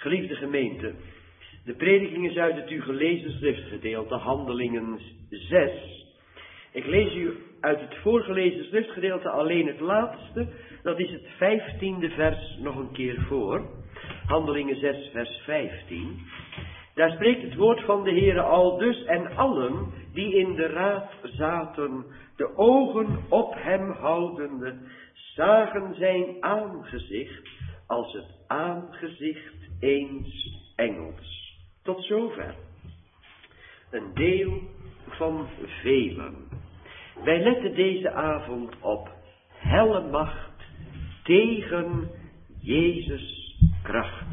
Geliefde gemeente, de prediking is uit het u gelezen schriftgedeelte, Handelingen 6. Ik lees u uit het voorgelezen schriftgedeelte alleen het laatste, dat is het 15e vers nog een keer voor. Handelingen 6 vers 15. Daar spreekt het woord van de Heere aldus: en allen die in de raad zaten, de ogen op hem houdende, zagen zijn aangezicht als het aangezicht eens engels. Tot zover. Een deel van velen. Wij letten deze avond op helle macht tegen Jezus kracht.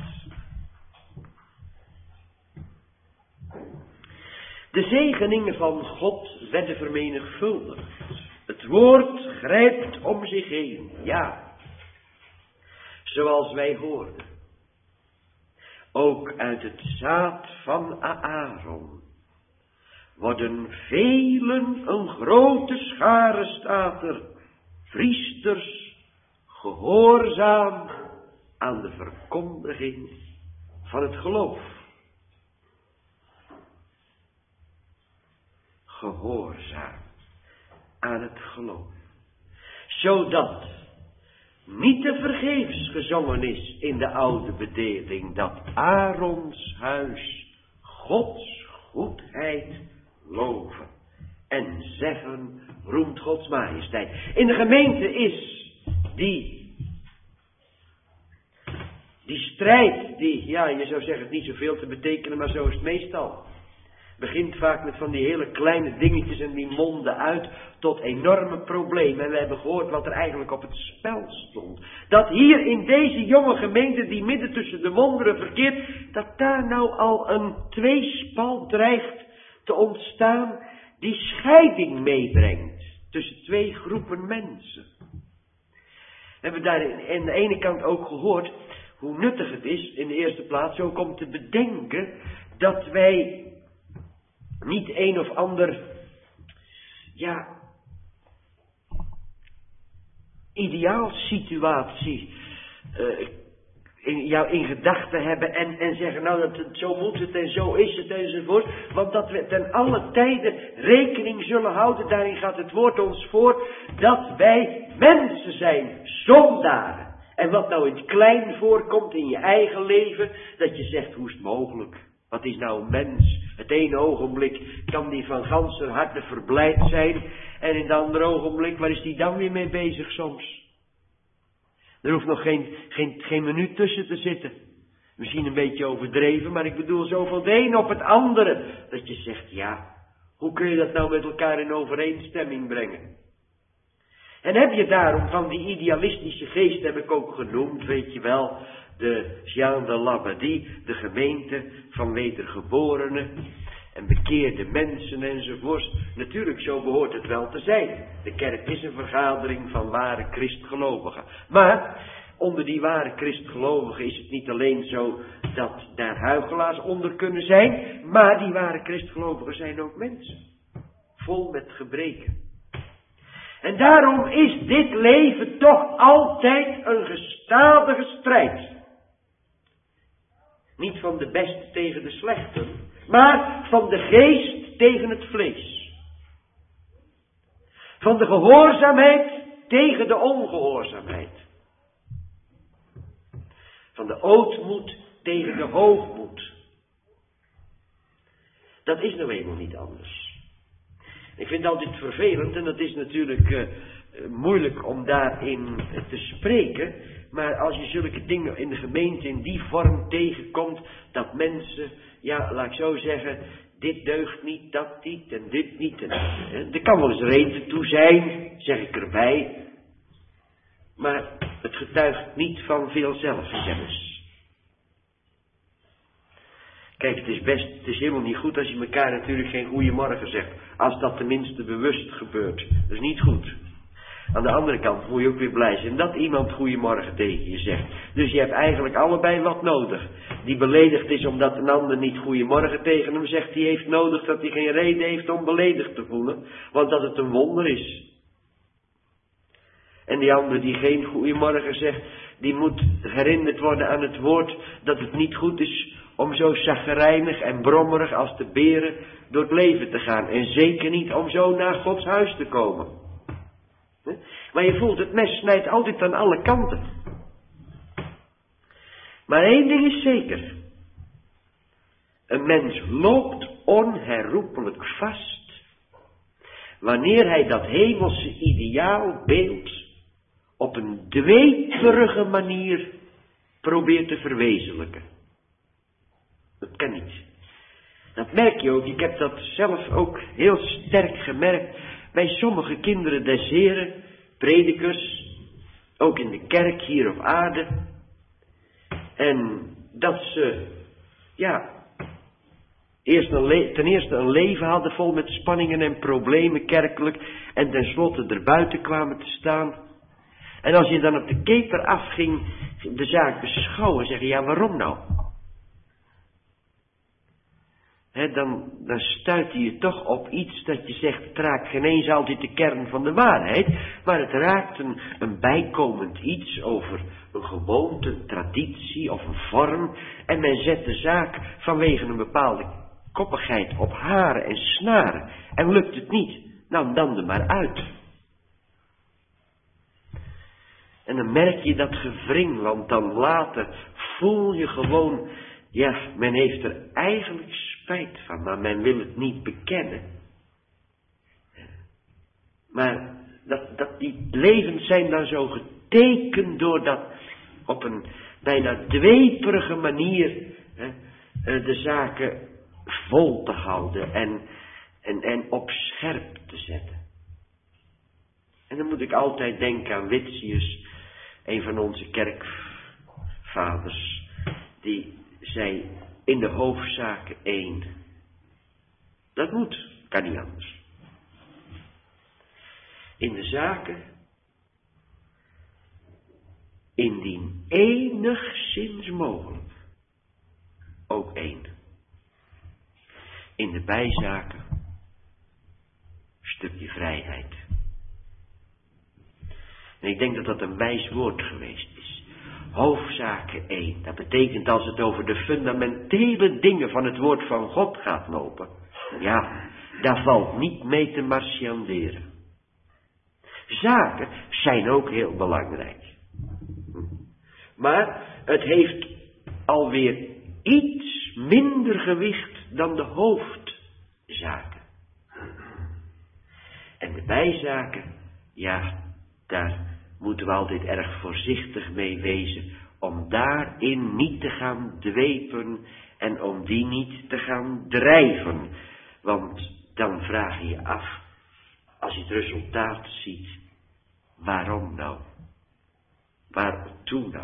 De zegeningen van God werden vermenigvuldigd. Het woord grijpt om zich heen, ja, zoals wij hoorden. Ook uit het zaad van Aaron worden velen, een grote schare staat er, priesters, gehoorzaam aan de verkondiging van het geloof. Gehoorzaam aan het geloof. Zodat niet te vergeefs gezongen is in de oude bedeling dat Aarons huis Gods goedheid loven en zeggen roemt Gods majesteit. In de gemeente is die strijd, je zou zeggen het niet zoveel te betekenen, maar zo is het meestal. Begint vaak met van die hele kleine dingetjes en die monden uit tot enorme problemen. En we hebben gehoord wat er eigenlijk op het spel stond. Dat hier in deze jonge gemeente die midden tussen de wonderen verkeert, dat daar nou al een tweespalt dreigt te ontstaan die scheiding meebrengt tussen twee groepen mensen. We hebben daar aan de ene kant ook gehoord hoe nuttig het is in de eerste plaats ook om te bedenken dat wij niet een of ander, ideaalsituatie in gedachten hebben en zeggen, nou, zo moet het en zo is het enzovoort. Want dat we ten alle tijden rekening zullen houden, daarin gaat het woord ons voor, dat wij mensen zijn, zondaren. En wat nou in het klein voorkomt in je eigen leven, dat je zegt, hoe is het mogelijk? Wat is nou een mens? Het ene ogenblik kan die van ganser harte verblijd zijn. En in het andere ogenblik, waar is die dan weer mee bezig soms? Er hoeft nog geen minuut tussen te zitten. Misschien een beetje overdreven, maar ik bedoel zo van het een op het andere. Dat je zegt, hoe kun je dat nou met elkaar in overeenstemming brengen? En heb je daarom van die idealistische geest, heb ik ook genoemd, weet je wel, de Jean de Labadie, de gemeente van wedergeborenen en bekeerde mensen enzovoort. Natuurlijk, zo behoort het wel te zijn. De kerk is een vergadering van ware christgelovigen. Maar onder die ware christgelovigen is het niet alleen zo dat daar huichelaars onder kunnen zijn, maar die ware christgelovigen zijn ook mensen, vol met gebreken. En daarom is dit leven toch altijd een gestadige strijd. Niet van de beste tegen de slechten, maar van de geest tegen het vlees. Van de gehoorzaamheid tegen de ongehoorzaamheid. Van de ootmoed tegen de hoogmoed. Dat is nou eenmaal niet anders. Ik vind het altijd vervelend en dat is natuurlijk moeilijk om daarin te spreken. Maar als je zulke dingen in de gemeente in die vorm tegenkomt, dat mensen, laat ik zo zeggen, dit deugt niet, dat niet en dit niet. Er kan wel eens reden toe zijn, zeg ik erbij. Maar het getuigt niet van veel zelfkennis. Kijk, het is helemaal niet goed als je elkaar natuurlijk geen goeiemorgen zegt. Als dat tenminste bewust gebeurt. Dat is niet goed. Aan de andere kant moet je ook weer blij zijn dat iemand goeiemorgen tegen je zegt. Dus je hebt eigenlijk allebei wat nodig. Die beledigd is omdat een ander niet goeiemorgen tegen hem zegt, die heeft nodig dat hij geen reden heeft om beledigd te voelen. Want dat het een wonder is. En die ander die geen goeiemorgen zegt, die moet herinnerd worden aan het woord dat het niet goed is om zo chagrijnig en brommerig als de beren door het leven te gaan. En zeker niet om zo naar Gods huis te komen. Maar je voelt, het mes snijdt altijd aan alle kanten. Maar één ding is zeker. Een mens loopt onherroepelijk vast wanneer hij dat hemelse ideaalbeeld op een dweperige manier probeert te verwezenlijken. Dat kan niet. Dat merk je ook. Ik heb dat zelf ook heel sterk gemerkt bij sommige kinderen des Heren, predikers, ook in de kerk hier op aarde. En dat ze, ten eerste een leven hadden vol met spanningen en problemen kerkelijk en tenslotte erbuiten kwamen te staan. En als je dan op de keper afging, de zaak beschouwen, zeggen, ja, waarom nou? Dan stuit je toch op iets dat je zegt, het raakt geen eens altijd de kern van de waarheid, maar het raakt een bijkomend iets over een gewoonte, een traditie of een vorm, en men zet de zaak vanwege een bepaalde koppigheid op haren en snaren, en lukt het niet, nou dan er maar uit. En dan merk je dat gewring, want dan later voel je gewoon, men heeft er eigenlijk spijt van, maar men wil het niet bekennen. Maar die levens zijn dan zo getekend door dat op een bijna dweperige manier de zaken vol te houden en op scherp te zetten. En dan moet ik altijd denken aan Witsius, een van onze kerkvaders, die zei in de hoofdzaken 1. Dat moet, kan niet anders. In de zaken, indien enigszins mogelijk, ook 1. In de bijzaken, stukje vrijheid. En ik denk dat dat een wijs woord geweest is. Hoofdzaken 1. Dat betekent als het over de fundamentele dingen van het woord van God gaat lopen. Daar valt niet mee te marchanderen. Zaken zijn ook heel belangrijk. Maar het heeft alweer iets minder gewicht dan de hoofdzaken. En de bijzaken, daar moeten we altijd erg voorzichtig mee wezen om daarin niet te gaan dwepen en om die niet te gaan drijven. Want dan vraag je je af, als je het resultaat ziet, waarom nou? Waartoe nou?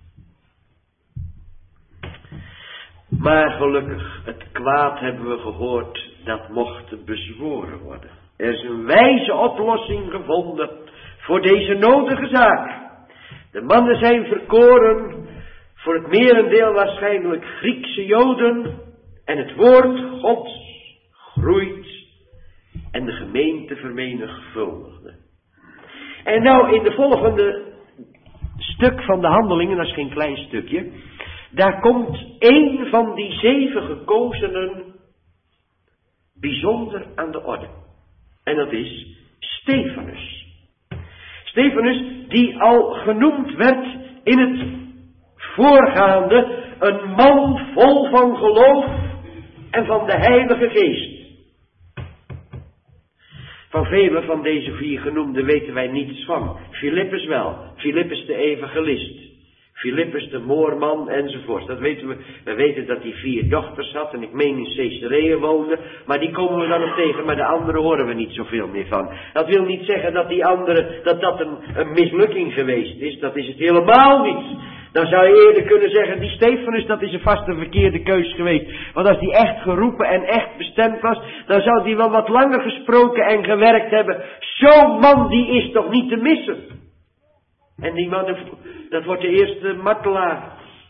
Maar gelukkig, het kwaad hebben we gehoord, dat mocht bezworen worden. Er is een wijze oplossing gevonden voor deze nodige zaak. De mannen zijn verkoren, voor het merendeel waarschijnlijk Griekse Joden, en het woord Gods groeit en de gemeente vermenigvuldigde. En nou in de volgende stuk van de Handelingen, dat is geen klein stukje, daar komt één van die 7 gekozenen bijzonder aan de orde. En dat is Stefanus. Stefanus, die al genoemd werd in het voorgaande, een man vol van geloof en van de Heilige Geest. Van vele van deze 4 genoemden weten wij niets van. Filippus wel, Filippus de evangelist, Filippus de moorman enzovoort. Dat weten we. We weten dat hij 4 dochters had en ik meen in Caesarea woonde. Maar die komen we dan nog tegen, maar de anderen horen we niet zoveel meer van. Dat wil niet zeggen dat die anderen, dat een mislukking geweest is. Dat is het helemaal niet. Dan zou je eerder kunnen zeggen, die Stefanus, dat is een vast een verkeerde keus geweest. Want als die echt geroepen en echt bestemd was, dan zou die wel wat langer gesproken en gewerkt hebben. Zo'n man, die is toch niet te missen. En die man, dat wordt de eerste martelaar.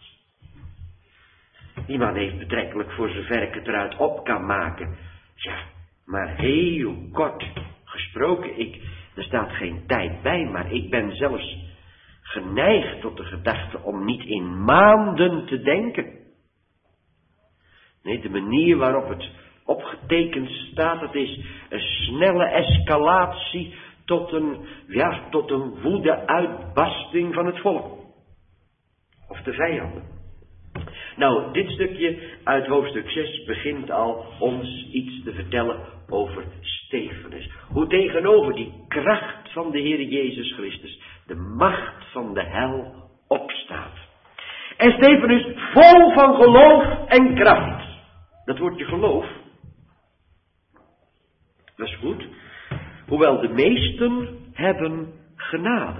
Die man heeft betrekkelijk, voor zover ik het eruit op kan maken, maar heel kort gesproken. Er staat geen tijd bij, maar ik ben zelfs geneigd tot de gedachte om niet in maanden te denken. Nee, de manier waarop het opgetekend staat, het is een snelle escalatie tot een woede-uitbarsting van het volk. Of de vijanden. Nou, dit stukje uit hoofdstuk 6 begint al ons iets te vertellen over Stefanus. Hoe tegenover die kracht van de Heer Jezus Christus de macht van de hel opstaat. En Stefanus vol van geloof en kracht. Dat woordje geloof, dat is goed. Hoewel de meesten hebben genade.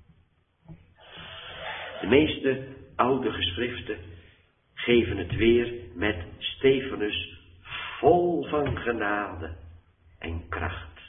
De meeste oude geschriften geven het weer met Stefanus vol van genade en kracht.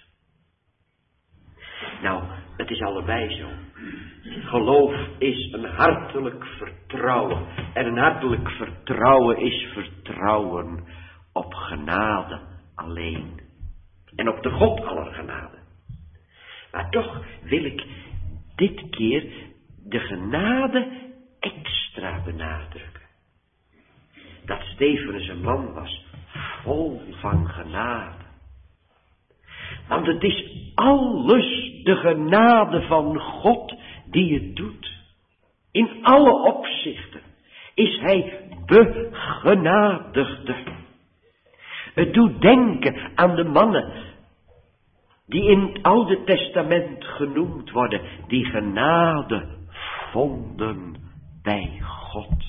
Nou, het is allebei zo. Geloof is een hartelijk vertrouwen. En een hartelijk vertrouwen is vertrouwen op genade alleen. En op de God aller genade. Maar toch wil ik dit keer de genade extra benadrukken. Dat Stefanus een man was vol van genade. Want het is alles de genade van God die het doet. In alle opzichten is hij begenadigde. Het doet denken aan de mannen die in het Oude Testament genoemd worden, die genade vonden bij God.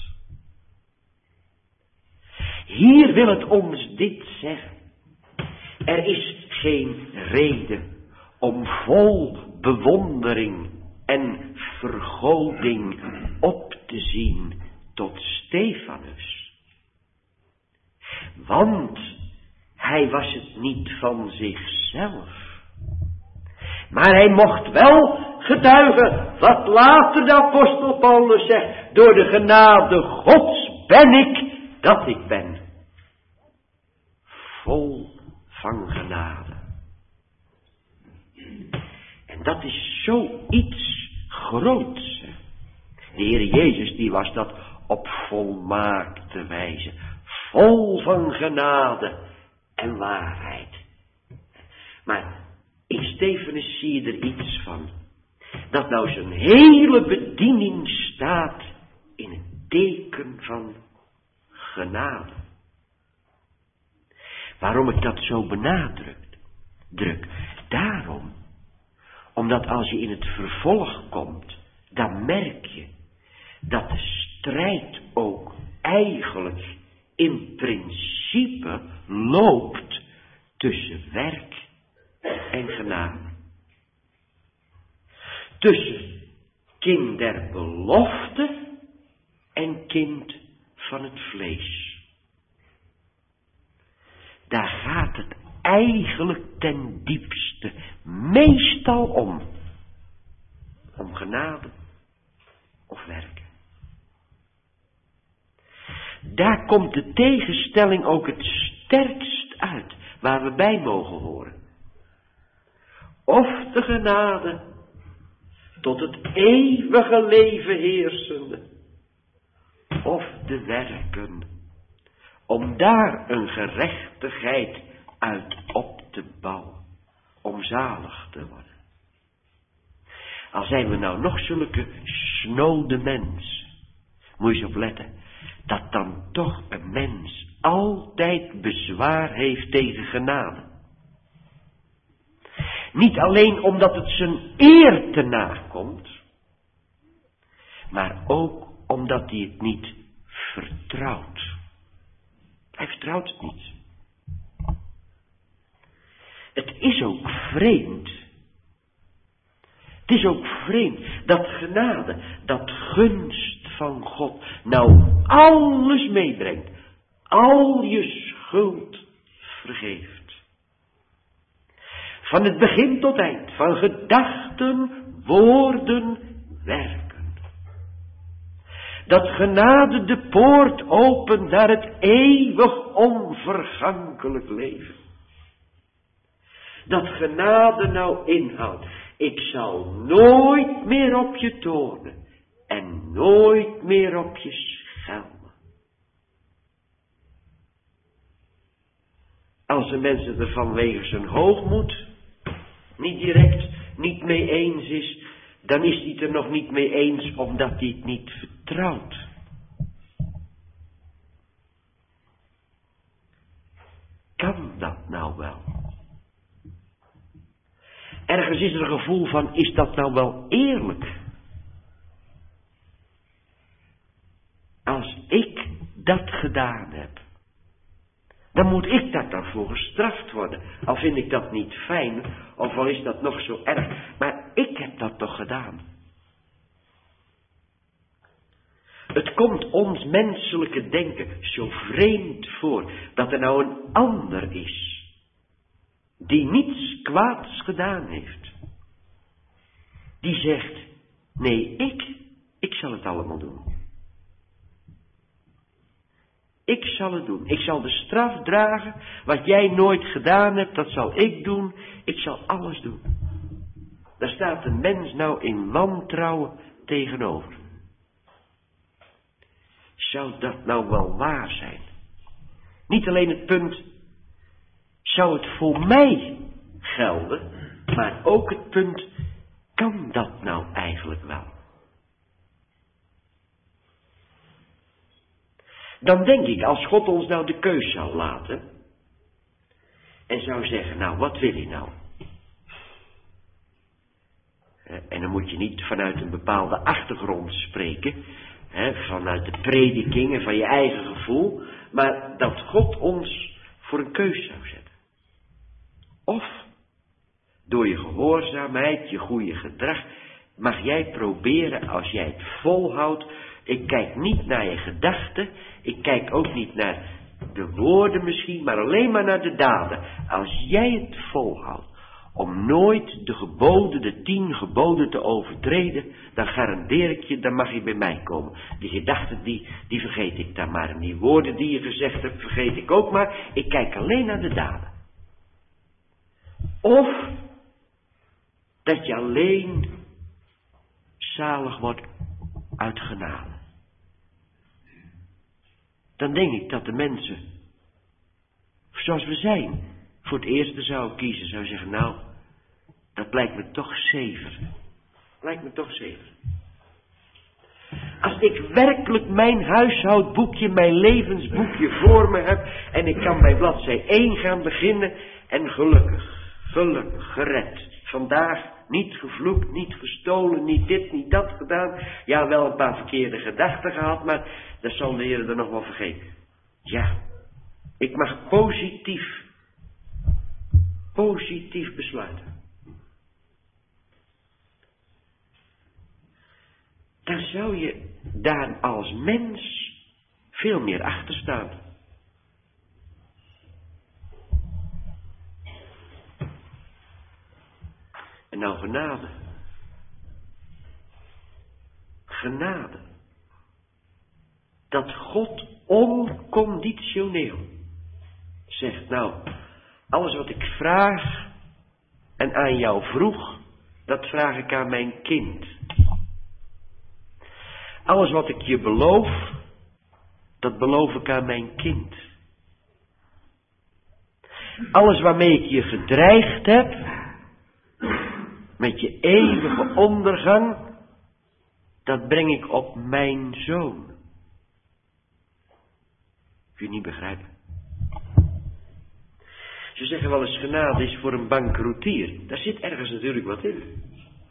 Hier wil het ons dit zeggen. Er is geen reden om vol bewondering en vergoding op te zien tot Stefanus. Want hij was het niet van zichzelf. Maar hij mocht wel getuigen wat later de apostel Paulus zegt. Door de genade Gods ben ik dat ik ben. Vol van genade. En dat is zoiets groots. De Heer Jezus die was dat op volmaakte wijze. Vol van genade en waarheid. Maar in Stefanus zie je er iets van. Dat nou zijn hele bediening staat in het teken van genade. Waarom ik dat zo druk? Daarom. Omdat als je in het vervolg komt, dan merk je dat de strijd ook eigenlijk in principe loopt tussen werk en genade. Tussen kind der belofte en kind van het vlees. Daar gaat het eigenlijk ten diepste meestal om. Om genade of werken. Daar komt de tegenstelling ook het sterkst uit, waar we bij mogen horen. Of de genade tot het eeuwige leven heersende, of de werken, om daar een gerechtigheid uit op te bouwen, om zalig te worden. Al zijn we nou nog zulke snode mensen, moet je eens opletten, dat dan toch een mens altijd bezwaar heeft tegen genade. Niet alleen omdat het zijn eer te nakomt, maar ook omdat hij het niet vertrouwt. Hij vertrouwt het niet. Het is ook vreemd. Het is ook vreemd dat genade, dat gunst van God, nou alles meebrengt. Al je schuld vergeeft. Van het begin tot eind, van gedachten, woorden, werken. Dat genade de poort opent naar het eeuwig onvergankelijk leven. Dat genade nou inhoudt Ik zal nooit meer op je toornen en nooit meer op je schelden. Als de mensen er vanwege zijn hoogmoed niet direct niet mee eens is, dan is hij het er nog niet mee eens omdat hij het niet vertrouwt. Kan dat nou wel? Ergens is er een gevoel van, is dat nou wel eerlijk? Als ik dat gedaan heb, dan moet ik daar dan voor gestraft worden. Al vind ik dat niet fijn, of al is dat nog zo erg, maar ik heb dat toch gedaan. Het komt ons menselijke denken zo vreemd voor, dat er nou een ander is, die niets kwaads gedaan heeft. Die zegt, nee, ik zal het allemaal doen. Ik zal het doen. Ik zal de straf dragen. Wat jij nooit gedaan hebt, dat zal ik doen. Ik zal alles doen. Daar staat de mens nou in wantrouwen tegenover. Zou dat nou wel waar zijn? Niet alleen het punt, zou het voor mij gelden, maar ook het punt, kan dat nou eigenlijk wel? Dan denk ik, als God ons nou de keus zou laten en zou zeggen, nou, wat wil je nou? En dan moet je niet vanuit een bepaalde achtergrond spreken, vanuit de prediking en van je eigen gevoel, maar dat God ons voor een keus zou zetten. Of door je gehoorzaamheid, je goede gedrag, mag jij proberen, als jij het volhoudt. Ik kijk niet naar je gedachten, ik kijk ook niet naar de woorden misschien, maar alleen maar naar de daden. Als jij het volhoudt om nooit de geboden, de 10 geboden te overtreden, dan garandeer ik je, dan mag je bij mij komen. Die gedachten, die vergeet ik dan maar. En die woorden die je gezegd hebt, vergeet ik ook maar. Ik kijk alleen naar de daden. Of dat je alleen zalig wordt uit genade. Dan denk ik dat de mensen, zoals we zijn, voor het eerste zou kiezen, zou zeggen, nou, dat lijkt me toch zever. Lijkt me toch zever. Als ik werkelijk mijn huishoudboekje, mijn levensboekje voor me heb en ik kan bij bladzij 1 gaan beginnen en gelukkig, gered. Vandaag niet gevloekt, niet gestolen, niet dit, niet dat gedaan. Ja, wel een paar verkeerde gedachten gehad, maar dat zal de Heer er nog wel vergeten. Ja, ik mag positief besluiten. Dan zou je daar als mens veel meer achter staan. En nou genade. Genade. Dat God onconditioneel zegt, nou, alles wat ik vraag en aan jou vroeg, dat vraag ik aan mijn kind. Alles wat ik je beloof, dat beloof ik aan mijn kind. Alles waarmee ik je gedreigd heb, met je eeuwige ondergang, dat breng ik op mijn zoon. Kun je niet begrijpen? Ze zeggen wel eens, genade is voor een bankroetier. Daar zit ergens natuurlijk wat in.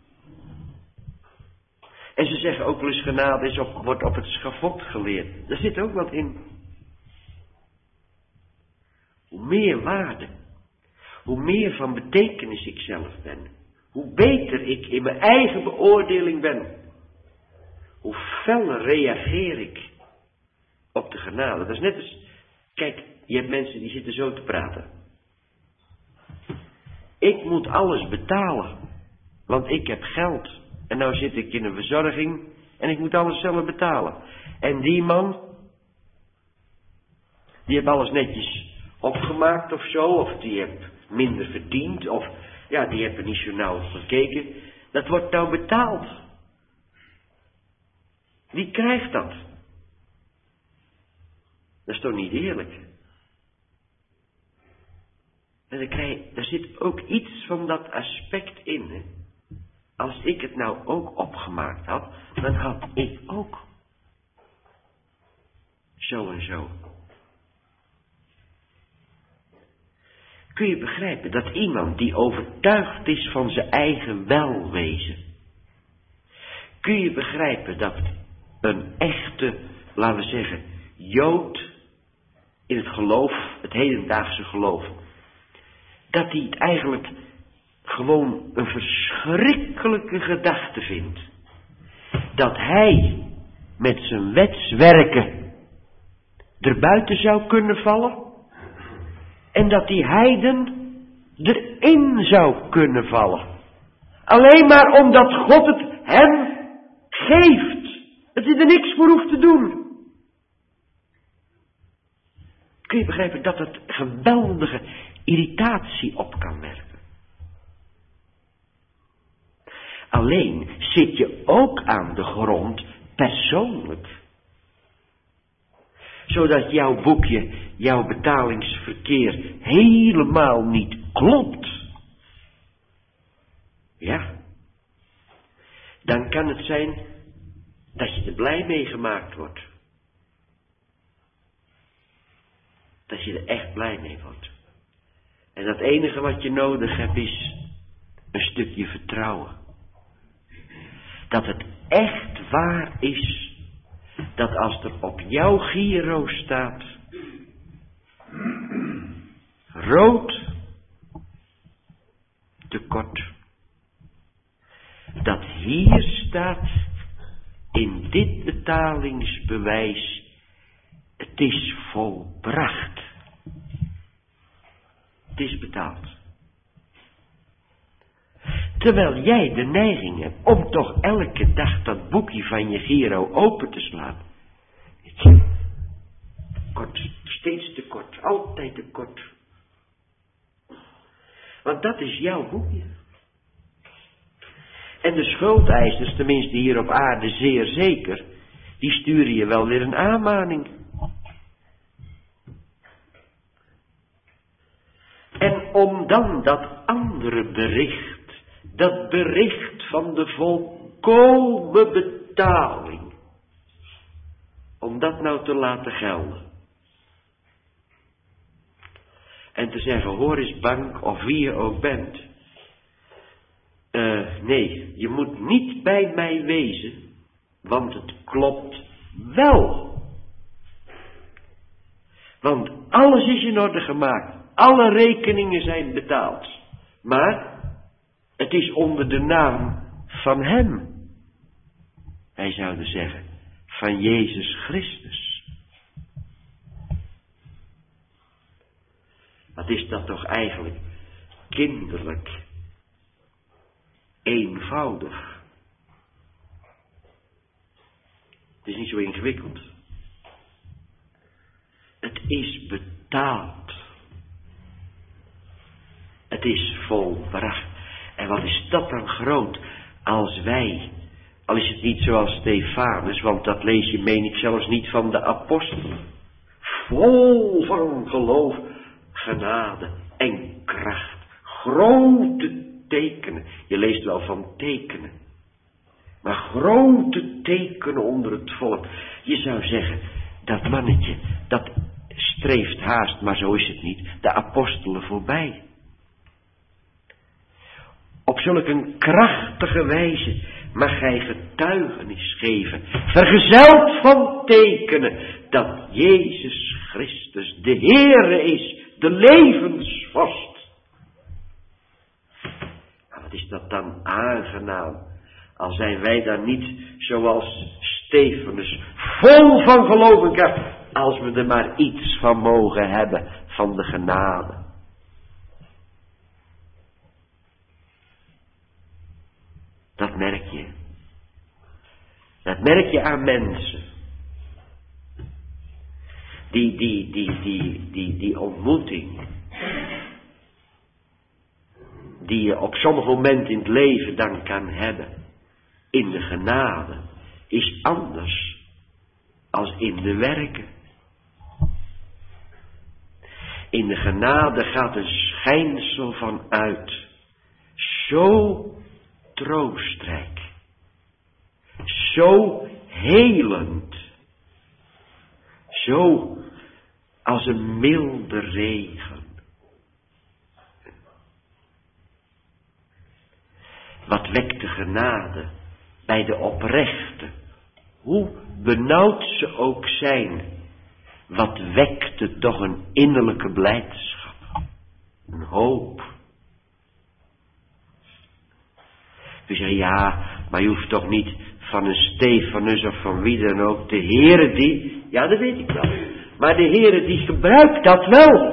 En ze zeggen ook wel eens, genade wordt op het schavot geleerd. Daar zit ook wat in. Hoe meer waarde, hoe meer van betekenis ik zelf ben, hoe beter ik in mijn eigen beoordeling ben, hoe feller reageer ik op de genade. Dat is net als, kijk, je hebt mensen die zitten zo te praten. Ik moet alles betalen, want ik heb geld. En nou zit ik in een verzorging en ik moet alles zelf betalen. En die man, die heeft alles netjes opgemaakt of zo, of die heeft minder verdiend, of Ja, die hebben niet zo nauw gekeken. Dat wordt nou betaald. Wie krijgt dat? Dat is toch niet eerlijk? En er zit ook iets van dat aspect in. Hè? Als ik het nou ook opgemaakt had, dan had ik ook zo en zo. Kun je begrijpen dat iemand die overtuigd is van zijn eigen welwezen, kun je begrijpen dat een echte, laten we zeggen, Jood in het geloof, het hedendaagse geloof, dat hij het eigenlijk gewoon een verschrikkelijke gedachte vindt. Dat hij met zijn wetswerken erbuiten zou kunnen vallen. En dat die heiden erin zou kunnen vallen. Alleen maar omdat God het hem geeft. Dat hij er niks voor hoeft te doen. Kun je begrijpen dat het geweldige irritatie op kan werken. Alleen zit je ook aan de grond persoonlijk. Zodat jouw boekje, jouw betalingsverkeer helemaal niet klopt. Ja. Dan kan het zijn dat je er blij mee gemaakt wordt. Dat je er echt blij mee wordt. En dat enige wat je nodig hebt is een stukje vertrouwen. Dat het echt waar is. Dat als er op jouw giro staat, rood, tekort, dat hier staat, in dit betalingsbewijs, het is volbracht. Het is betaald. Terwijl jij de neiging hebt om toch elke dag dat boekje van je giro open te slaan. Kort, steeds te kort, altijd te kort. Want dat is jouw boekje. En de schuldeisers, tenminste hier op aarde zeer zeker, die sturen je wel weer een aanmaning. En om dan dat andere bericht, dat bericht van de volkomen betaling, om dat nou te laten gelden. En te zeggen, hoor eens bank of wie je ook bent. Nee, je moet niet bij mij wezen, want het klopt wel. Want alles is in orde gemaakt. Alle rekeningen zijn betaald. Maar het is onder de naam van hem. Wij zouden zeggen, van Jezus Christus. Wat is dat toch eigenlijk kinderlijk, eenvoudig. Het is niet zo ingewikkeld. Het is betaald. Het is volbracht. En wat is dat dan groot als wij, al is het niet zoals Stefanus, want dat lees je, meen ik, zelfs niet van de apostelen. Vol van geloof, genade en kracht. Grote tekenen. Je leest wel van tekenen. Maar grote tekenen onder het volk. Je zou zeggen, dat mannetje, dat streeft haast, maar zo is het niet, de apostelen voorbij. Op zulk een krachtige wijze mag hij getuigenis geven, vergezeld van tekenen, dat Jezus Christus de Heere is, de levensvorst. Maar wat is dat dan aangenaam, al zijn wij dan niet zoals Stefanus, vol van geloof en kracht, als we er maar iets van mogen hebben van de genade. Dat merk je. Dat merk je aan mensen. Die ontmoeting. die je op sommige momenten in het leven dan kan hebben, in de genade, is anders als in de werken. In de genade gaat een schijnsel van uit, zo troostrijk, zo helend, zo als een milde regen. Wat wekt de genade bij de oprechte, hoe benauwd ze ook zijn, wat wekt het toch een innerlijke blijdschap, een hoop. We zeggen, ja, maar je hoeft toch niet van een Stefanus of van wie dan ook, de Heere die, ja dat weet ik wel, maar de Heere die gebruikt dat wel.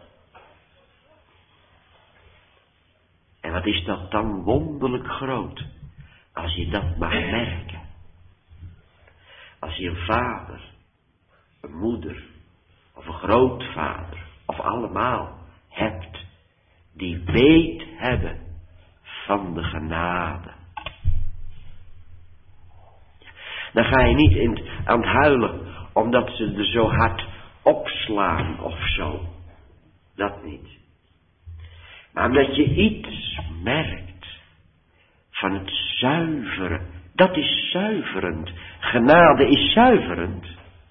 En wat is dat dan wonderlijk groot, als je dat mag merken. Als je een vader, een moeder, of een grootvader, of allemaal hebt, die weet hebben van de genade. Dan ga je niet aan het huilen, omdat ze er zo hard opslaan of zo. Dat niet. Maar omdat je iets merkt van het zuivere. Dat is zuiverend. Genade is zuiverend.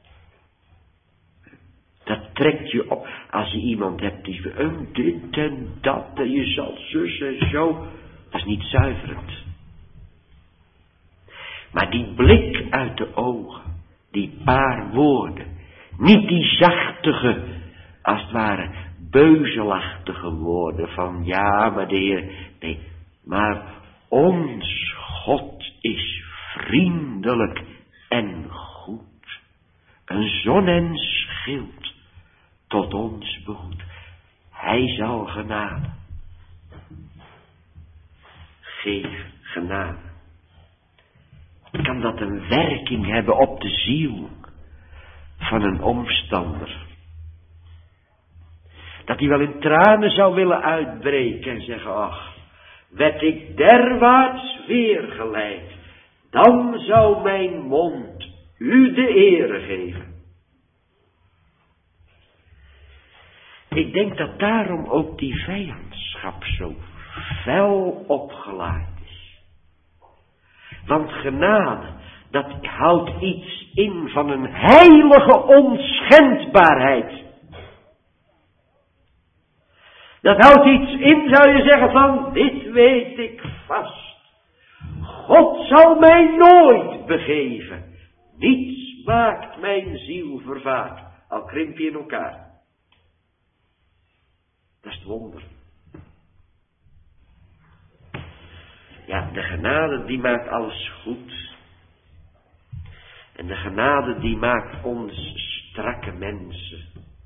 Dat trekt je op. Als je iemand hebt die dit en dat en je zal zus en zo. Dat is niet zuiverend. Maar die blik uit de ogen. Die paar woorden. Niet die zachtige, als het ware, beuzelachtige woorden van ja, maar de Heer. Nee, maar ons God is vriendelijk en goed. Een zon en schild tot ons behoedt. Hij zal genade geven, genade. Kan dat een werking hebben op de ziel van een omstander? Dat hij wel in tranen zou willen uitbreken en zeggen, ach, werd ik derwaarts weergeleid, dan zou mijn mond u de ere geven. Ik denk dat daarom ook die vijandschap zo fel opgelaaid is. Want genade, dat houdt iets in van een heilige onschendbaarheid. Dat houdt iets in, zou je zeggen, van dit weet ik vast. God zal mij nooit begeven. Niets maakt mijn ziel vervaard, al krimp je in elkaar. Dat is het wonder. Ja, de genade die maakt alles goed. En de genade die maakt ons strakke mensen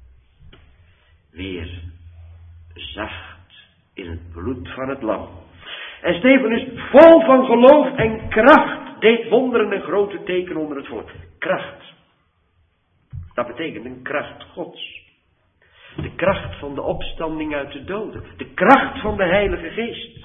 weer zacht in het bloed van het lam. En Stefanus, vol van geloof en kracht, deed wonderen en grote tekenen onder het volk. Kracht. Dat betekent een kracht Gods. De kracht van de opstanding uit de doden. De kracht van de Heilige Geest.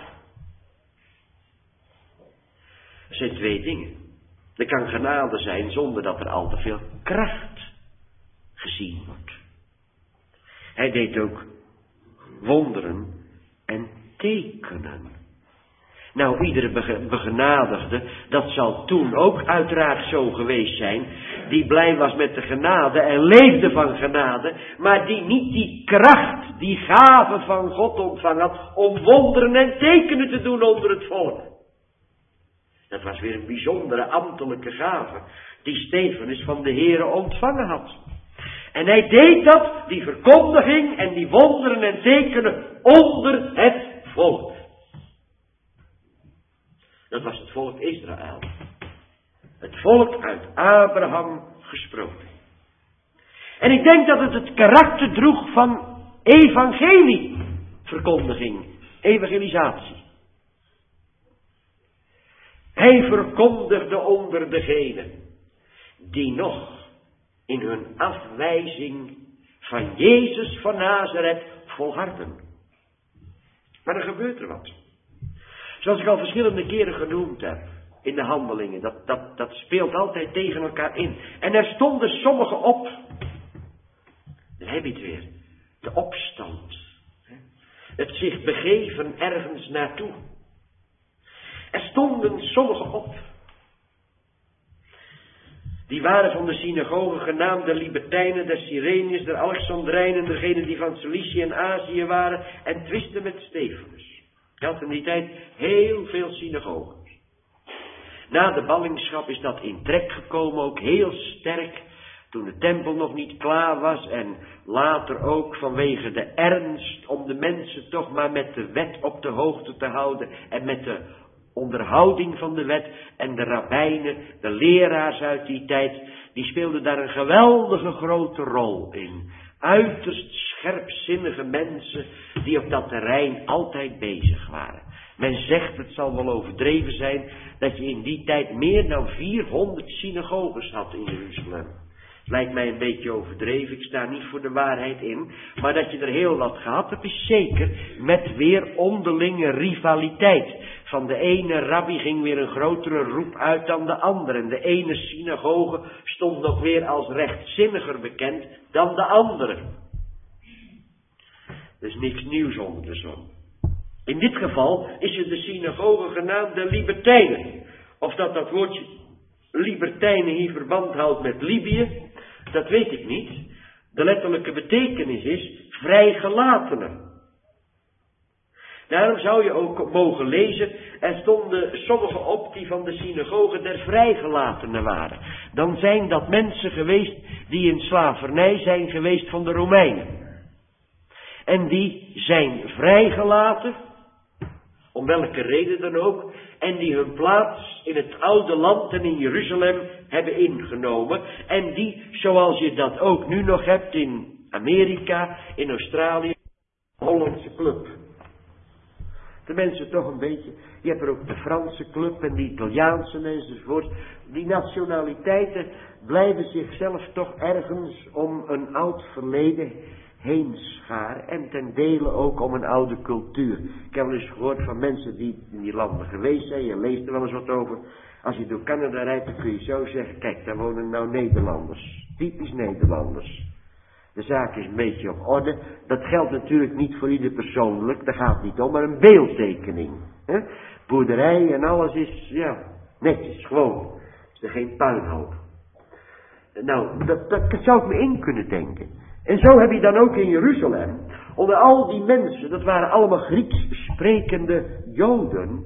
Er zijn twee dingen. Er kan genade zijn zonder dat er al te veel kracht gezien wordt. Hij deed ook wonderen en tekenen. Nou, iedere begenadigde, dat zal toen ook uiteraard zo geweest zijn, die blij was met de genade en leefde van genade, maar die niet die kracht, die gave van God ontvangen had, om wonderen en tekenen te doen onder het volk. Dat was weer een bijzondere ambtelijke gave, die Stefanus van de Heere ontvangen had. En hij deed dat, die verkondiging en die wonderen en tekenen onder het volk. Dat was het volk Israël. Het volk uit Abraham gesproken. En ik denk dat het het karakter droeg van evangelieverkondiging, evangelisatie. Hij verkondigde onder degenen die nog in hun afwijzing van Jezus van Nazareth volharden. Maar dan gebeurt er wat. Zoals ik al verschillende keren genoemd heb in de Handelingen. Dat speelt altijd tegen elkaar in. En er stonden sommigen op. Dan heb je het weer. De opstand. Het zich begeven ergens naartoe. Er stonden sommigen op. Die waren van de synagogen genaamd de Libertijnen, de Cyreniërs, de Alexandrijnen, degenen die van Cilicië en Azië waren, en twisten met Stefanus. Je had in die tijd heel veel synagogen. Na de ballingschap is dat in trek gekomen, ook heel sterk, toen de tempel nog niet klaar was en later ook vanwege de ernst om de mensen toch maar met de wet op de hoogte te houden en met de onderhouding van de wet en de rabbijnen, de leraars uit die tijd, die speelden daar een geweldige grote rol in. Uiterst scherpzinnige mensen die op dat terrein altijd bezig waren. Men zegt, het zal wel overdreven zijn, dat je in die tijd meer dan 400 synagoges had in Jeruzalem. Lijkt mij een beetje overdreven, ik sta niet voor de waarheid in. Maar dat je er heel wat gehad hebt is zeker, met weer onderlinge rivaliteit. Van de ene rabbi ging weer een grotere roep uit dan de andere. En de ene synagoge stond nog weer als rechtzinniger bekend dan de andere. Dus niks nieuws onder de zon. In dit geval is het de synagoge genaamd de Libertijnen. Of dat woordje Libertijnen hier verband houdt met Libië, dat weet ik niet. De letterlijke betekenis is vrijgelatenen. Daarom zou je ook mogen lezen, er stonden sommigen op die van de synagogen der vrijgelatenen waren. Dan zijn dat mensen geweest die in slavernij zijn geweest van de Romeinen. En die zijn vrijgelaten, om welke reden dan ook, en die hun plaats in het oude land en in Jeruzalem hebben ingenomen. En die, zoals je dat ook nu nog hebt in Amerika, in Australië, de Hollandse club. De mensen toch een beetje, je hebt er ook de Franse club en de Italiaanse enzovoort. Die nationaliteiten blijven zichzelf toch ergens om een oud verleden heen scharen en ten dele ook om een oude cultuur. Ik heb wel eens gehoord van mensen die in die landen geweest zijn, je leest er wel eens wat over. Als je door Canada rijdt, dan kun je zo zeggen, kijk, daar wonen nou Nederlanders. Typisch Nederlanders. De zaak is een beetje op orde. Dat geldt natuurlijk niet voor ieder persoonlijk, daar gaat het niet om, maar een beeldtekening. Hè? Boerderij en alles is, ja, netjes, gewoon. Is er geen puinhoop. Nou, dat zou ik me in kunnen denken. En zo heb je dan ook in Jeruzalem, onder al die mensen, dat waren allemaal Grieks sprekende Joden.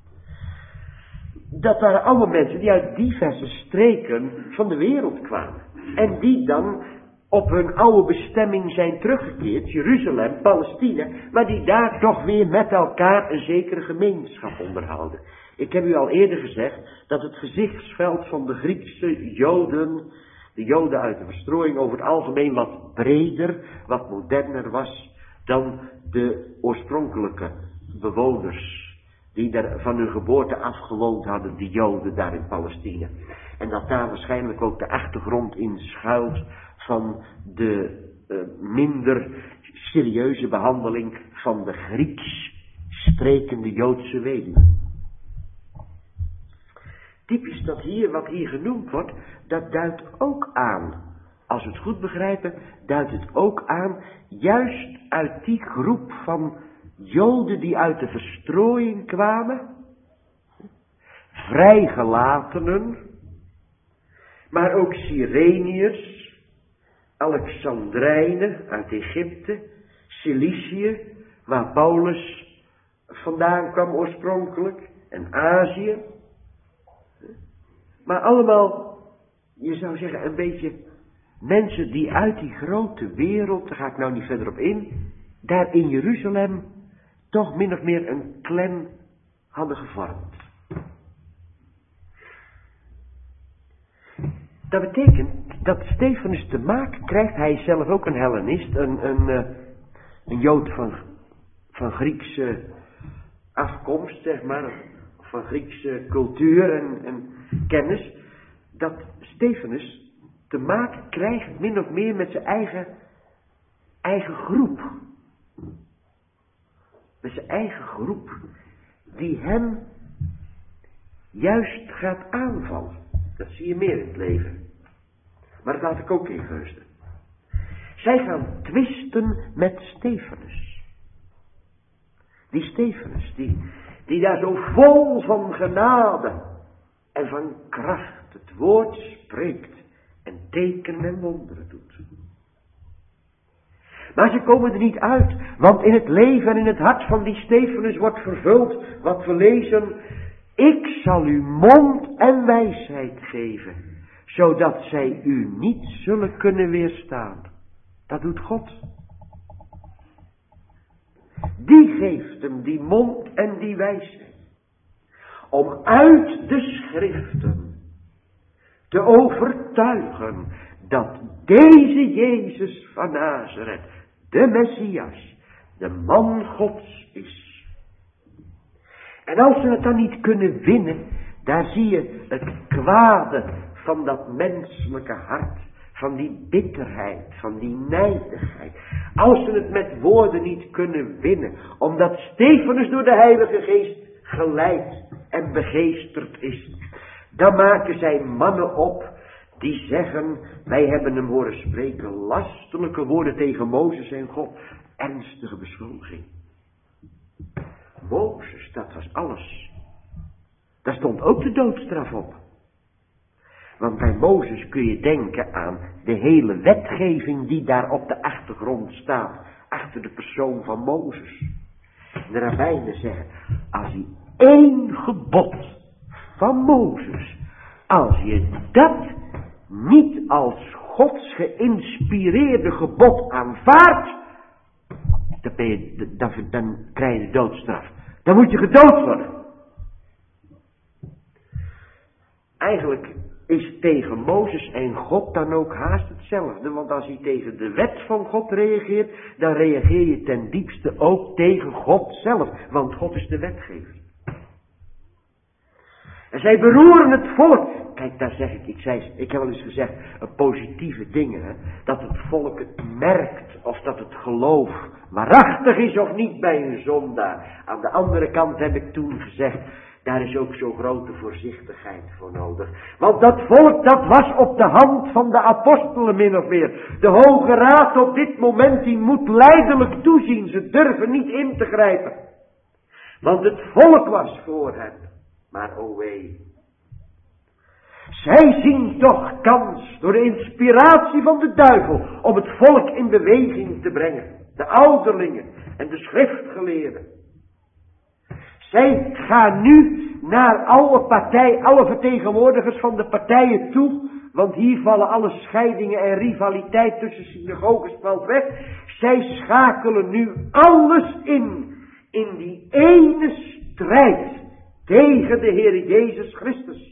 Dat waren allemaal mensen die uit diverse streken van de wereld kwamen. En die dan op hun oude bestemming zijn teruggekeerd, Jeruzalem, Palestina, maar die daar toch weer met elkaar een zekere gemeenschap onderhouden. Ik heb u al eerder gezegd dat het gezichtsveld van de Griekse Joden, de Joden uit de verstrooiing, over het algemeen wat breder, wat moderner was dan de oorspronkelijke bewoners die daar van hun geboorte af gewoond hadden, die Joden daar in Palestina. En dat daar waarschijnlijk ook de achtergrond in schuilt van de minder serieuze behandeling van de Grieks sprekende Joodse weduwen. Typisch dat hier, wat hier genoemd wordt, dat duidt ook aan, als we het goed begrijpen, duidt het ook aan, juist uit die groep van Joden die uit de verstrooiing kwamen, vrijgelatenen, maar ook Cyreniërs, Alexandrijnen uit Egypte, Cilicië, waar Paulus vandaan kwam oorspronkelijk, en Azië. Maar allemaal, je zou zeggen, een beetje mensen die uit die grote wereld, daar ga ik nou niet verder op in, daar in Jeruzalem toch min of meer een clan hadden gevormd. Dat betekent dat Stefanus te maken krijgt, hij is zelf ook een Hellenist, een Jood van Griekse afkomst, zeg maar, van Griekse cultuur en kennis, dat Stefanus te maken krijgt min of meer met zijn eigen groep. Met zijn eigen groep. die hem juist gaat aanvallen. Dat zie je meer in het leven. Maar dat laat ik ook in rusten. Zij gaan twisten met Stefanus. Die Stefanus, die daar zo vol van genade en van kracht het woord spreekt en tekenen en wonderen doet. Maar ze komen er niet uit, want in het leven en in het hart van die Stefanus wordt vervuld wat we lezen. Ik zal u mond en wijsheid geven, zodat zij u niet zullen kunnen weerstaan. Dat doet God. Die geeft hem die mond en die wijsheid. Om uit de schriften te overtuigen dat deze Jezus van Nazareth, de Messias, de man Gods is. En als ze het dan niet kunnen winnen, daar zie je het kwade van dat menselijke hart. Van die bitterheid, van die nijdigheid. Als ze het met woorden niet kunnen winnen. Omdat Stefanus door de Heilige Geest geleid en begeesterd is. Dan maken zij mannen op die zeggen, wij hebben hem horen spreken lastelijke woorden tegen Mozes en God. Ernstige beschuldiging. Mozes, dat was alles. Daar stond ook de doodstraf op. Want bij Mozes kun je denken aan de hele wetgeving die daar op de achtergrond staat. Achter de persoon van Mozes. De rabbijnen zeggen, als je één gebod van Mozes, als je dat niet als Gods geïnspireerde gebod aanvaardt, dan krijg je de doodstraf. Dan moet je gedood worden. Eigenlijk is tegen Mozes en God dan ook haast hetzelfde. Want als hij tegen de wet van God reageert, dan reageer je ten diepste ook tegen God zelf. Want God is de wetgever. En zij beroeren het volk. Kijk, daar zeg ik heb wel eens gezegd, positieve dingen. Hè, dat het volk het merkt, of dat het geloof waarachtig is of niet bij een zondaar. Aan de andere kant heb ik toen gezegd, daar is ook zo grote voorzichtigheid voor nodig. Want dat volk, dat was op de hand van de apostelen min of meer. De Hoge Raad op dit moment, die moet lijdelijk toezien. Ze durven niet in te grijpen. Want het volk was voor hen. Maar o wee. Zij zien toch kans door de inspiratie van de duivel om het volk in beweging te brengen. De ouderlingen en de schriftgeleerden. Zij gaan nu naar alle vertegenwoordigers van de partijen toe. Want hier vallen alle scheidingen en rivaliteit tussen synagoges valt weg. Zij schakelen nu alles in die ene strijd tegen de Heer Jezus Christus.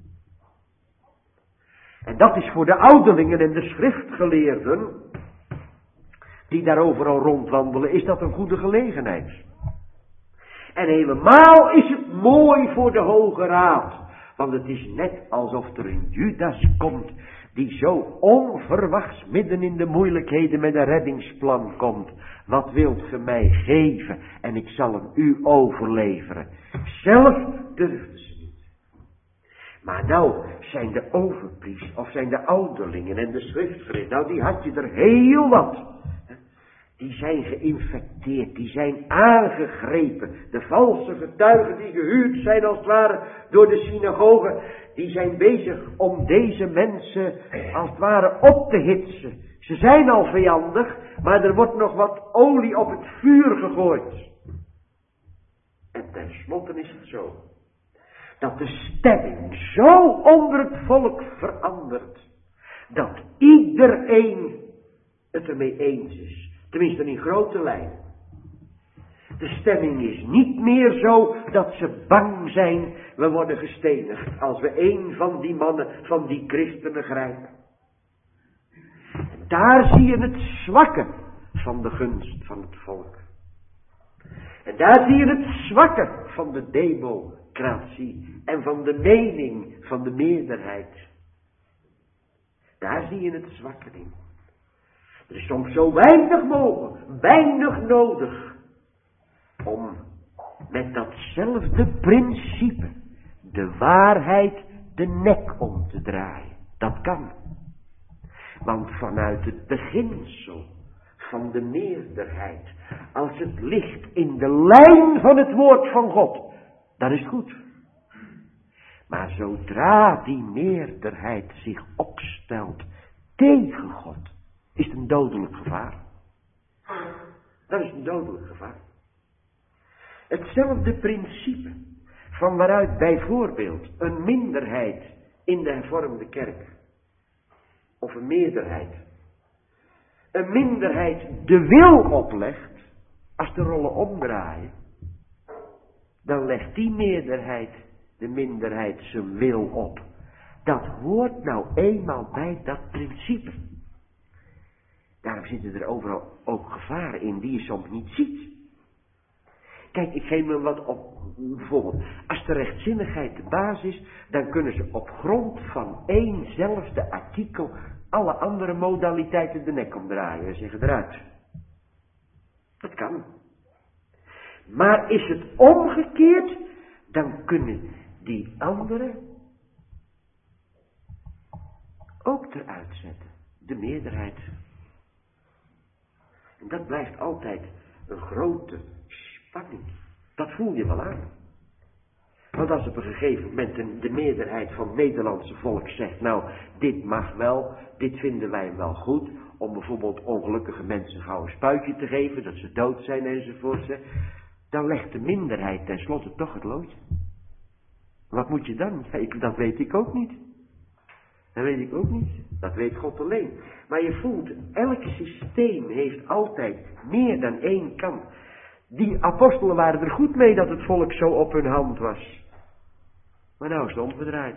En dat is voor de ouderlingen en de schriftgeleerden, die daar overal rondwandelen, is dat een goede gelegenheid. En helemaal is het mooi voor de Hoge Raad. Want het is net alsof er een Judas komt, die zo onverwachts midden in de moeilijkheden met een reddingsplan komt. Wat wilt ge mij geven en ik zal hem u overleveren. Zelf durfden ze niet. Maar nou zijn de overpriesters, of zijn de ouderlingen en de schriftgeleerden, nou die had je er heel wat. Die zijn geïnfecteerd, die zijn aangegrepen. De valse getuigen die gehuurd zijn als het ware door de synagogen, die zijn bezig om deze mensen als het ware op te hitsen. Ze zijn al vijandig, maar er wordt nog wat olie op het vuur gegooid. En tenslotte is het zo, dat de stemming zo onder het volk verandert, dat iedereen het ermee eens is. Tenminste in grote lijnen. De stemming is niet meer zo dat ze bang zijn, we worden gestenigd als we een van die mannen, van die christenen grijpen. En daar zie je het zwakke van de gunst van het volk. En daar zie je het zwakke van de democratie en van de mening van de meerderheid. Daar zie je het zwakke in. Er is soms zo weinig nodig om met datzelfde principe de waarheid de nek om te draaien. Dat kan. Want vanuit het beginsel van de meerderheid, als het ligt in de lijn van het woord van God, dan is het goed. Maar zodra die meerderheid zich opstelt tegen God, is het een dodelijk gevaar. Dat is een dodelijk gevaar. Hetzelfde principe van waaruit bijvoorbeeld een minderheid in de hervormde kerk, of een meerderheid de wil oplegt, als de rollen omdraaien, dan legt die meerderheid de minderheid zijn wil op. Dat hoort nou eenmaal bij dat principe. Daarom zitten er overal ook gevaren in die je soms niet ziet. Kijk, ik geef me wat op, bijvoorbeeld, als de rechtzinnigheid de basis is, dan kunnen ze op grond van éénzelfde artikel alle andere modaliteiten de nek omdraaien en zeggen eruit. Dat kan. Maar is het omgekeerd, dan kunnen die anderen ook eruit zetten. De meerderheid. En dat blijft altijd een grote spanning. Dat voel je wel aan. Want als op een gegeven moment de meerderheid van het Nederlandse volk zegt, nou, dit mag wel, dit vinden wij wel goed, om bijvoorbeeld ongelukkige mensen gauw een spuitje te geven, dat ze dood zijn enzovoort, dan legt de minderheid tenslotte toch het loodje. Wat moet je dan? Dat weet ik ook niet. Dat weet ik ook niet. Dat weet God alleen. Maar je voelt, elk systeem heeft altijd meer dan één kant. Die apostelen waren er goed mee dat het volk zo op hun hand was. Maar nou is het omgedraaid.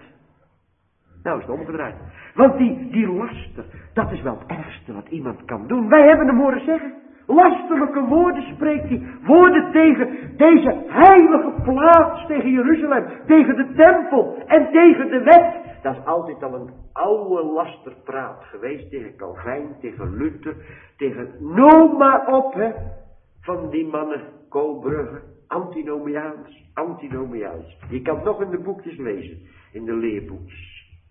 Want die laster, dat is wel het ergste wat iemand kan doen. Wij hebben hem horen zeggen. Lasterlijke woorden spreekt hij. Woorden tegen deze heilige plaats, tegen Jeruzalem, tegen de tempel en tegen de wet. Dat is altijd al een oude lasterpraat geweest tegen Calvijn, tegen Luther, tegen noem maar op, hè. Van die mannen, Koolbrugge, antinomiaans. Je kan het nog in de boekjes lezen, in de leerboekjes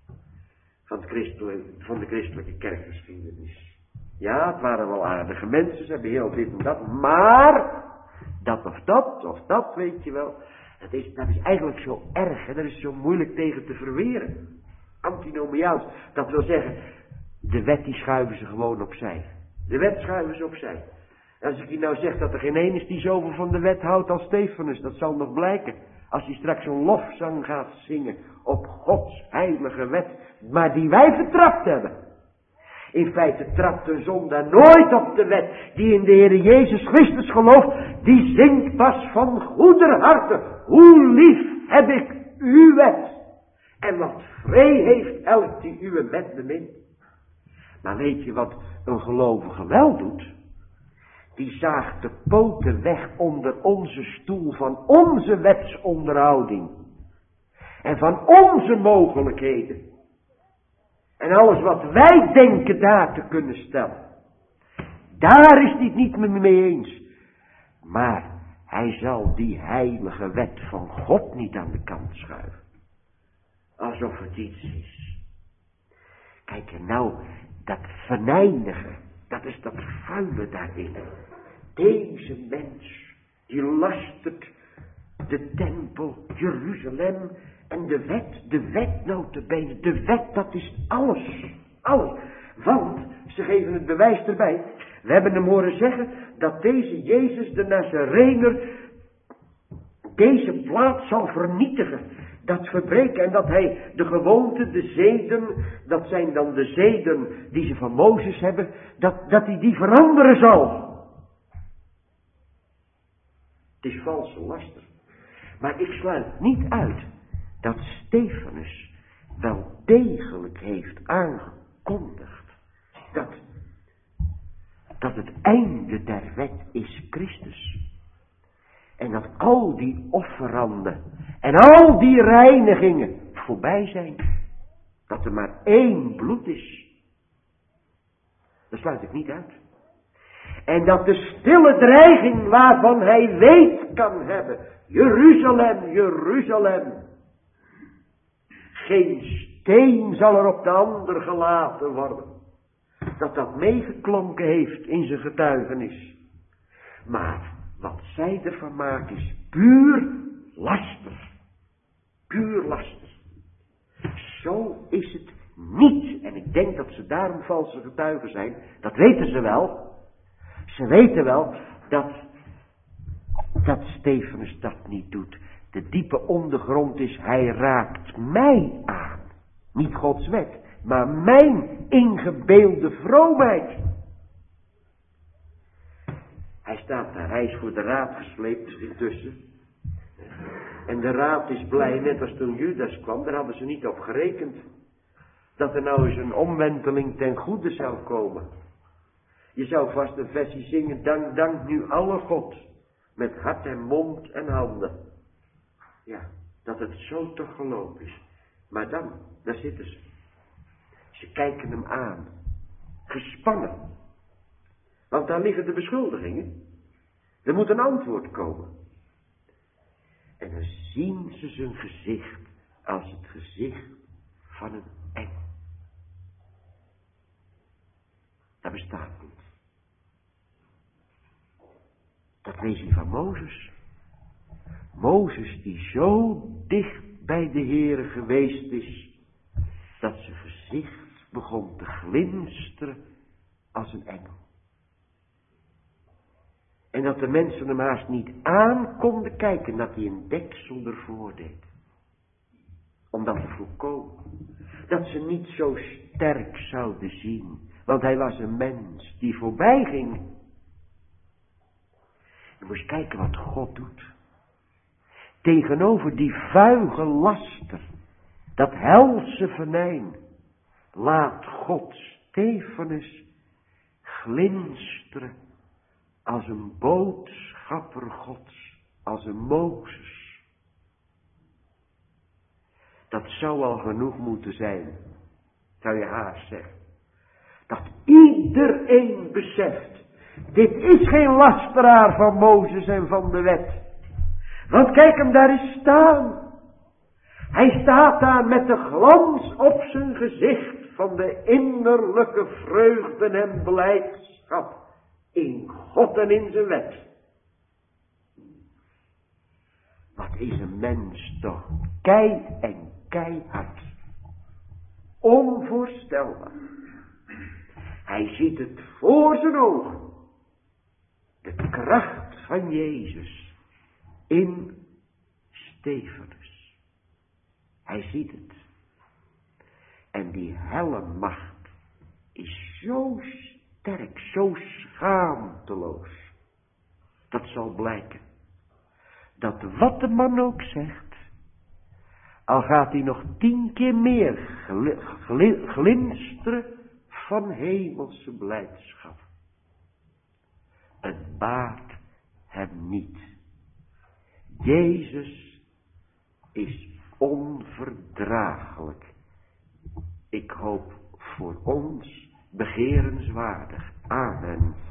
van de christelijke kerkgeschiedenis. Ja, het waren wel aardige mensen, ze hebben heel dit en dat, maar dat of dat, weet je wel. Dat is eigenlijk zo erg, hè? Dat is zo moeilijk tegen te verweren. Antinomiaans, dat wil zeggen, de wet die schuiven ze gewoon opzij. De wet schuiven ze opzij. Als ik je nou zeg dat er geen een is die zoveel van de wet houdt als Stefanus, dat zal nog blijken. Als hij straks een lofzang gaat zingen op Gods heilige wet, maar die wij vertrapt hebben. In feite trapt een zondaar nooit op de wet die in de Heer Jezus Christus gelooft. Die zingt pas van goeder harte. Hoe lief heb ik uw wet. En wat vree heeft elk die uw wet bemint. Maar weet je wat een gelovige wel doet? Die zaagt de poten weg onder onze stoel van onze wetsonderhouding. En van onze mogelijkheden. En alles wat wij denken daar te kunnen stellen. Daar is hij het niet met me mee eens. Maar hij zal die heilige wet van God niet aan de kant schuiven. Alsof het iets is. Kijk, en nou, dat venijnige, dat is dat vuile daarin. Deze mens, die lastert de tempel, Jeruzalem en de wet notabene. De wet, dat is alles. Want, ze geven het bewijs erbij. We hebben hem horen zeggen dat deze Jezus de Nazarener deze plaats zal vernietigen. Dat verbreken en dat hij de gewoonten, de zeden, dat zijn dan de zeden die ze van Mozes hebben, dat hij die veranderen zal. Het is valse laster. Maar ik sluit niet uit dat Stefanus wel degelijk heeft aangekondigd dat het einde der wet is Christus. En dat al die offeranden en al die reinigingen voorbij zijn. Dat er maar één bloed is. Dat sluit ik niet uit. En dat de stille dreiging waarvan hij weet kan hebben. Jeruzalem, Jeruzalem. Geen steen zal er op de ander gelaten worden. Dat dat meegeklonken heeft in zijn getuigenis. Maar wat zij ervan maken is puur laster. Puur laster. Zo is het niet. En ik denk dat ze daarom valse getuigen zijn. Dat weten ze wel. Ze weten wel dat Stefanus dat niet doet. De diepe ondergrond is, hij raakt mij aan. Niet Gods wet, maar mijn ingebeelde vroomheid. Hij staat daar, hij is voor de raad gesleept intussen. En de raad is blij, net als toen Judas kwam, daar hadden ze niet op gerekend. Dat er nou eens een omwenteling ten goede zou komen. Je zou vast een versie zingen, dank nu alle God. Met hart en mond en handen. Ja, dat het zo te geloven is. Maar dan, daar zitten ze. Ze kijken hem aan. Gespannen. Want daar liggen de beschuldigingen. Er moet een antwoord komen. En dan zien ze zijn gezicht als het gezicht van een engel. Dat bestaat niet. Dat lees je van Mozes. Mozes die zo dicht bij de Heere geweest is, dat zijn gezicht begon te glinsteren als een engel. En dat de mensen hem haast niet aan konden kijken dat hij een deksel ervoor deed. Om dat te voorkomen. Dat ze niet zo sterk zouden zien. Want hij was een mens die voorbij ging. Je moet eens kijken wat God doet. Tegenover die vuige laster. Dat helse venijn. Laat God Stefanus glinsteren. Als een boodschapper Gods. Als een Mozes. Dat zou al genoeg moeten zijn. Zou je haast zeggen. Dat iedereen beseft. Dit is geen lasteraar van Mozes en van de wet. Want kijk hem daar eens staan. Hij staat daar met de glans op zijn gezicht van de innerlijke vreugde en blijdschap. In God en in zijn wet. Wat is een mens toch kei en keihard. Onvoorstelbaar. Hij ziet het voor zijn ogen. De kracht van Jezus in Stefanus. Hij ziet het. En die helle macht is zo sterk, zo schaamteloos. Dat zal blijken. Dat wat de man ook zegt, al gaat hij nog 10 keer meer glinsteren van hemelse blijdschap. Het baat hem niet. Jezus is onverdraaglijk. Ik hoop voor ons begerenswaardig. Amen.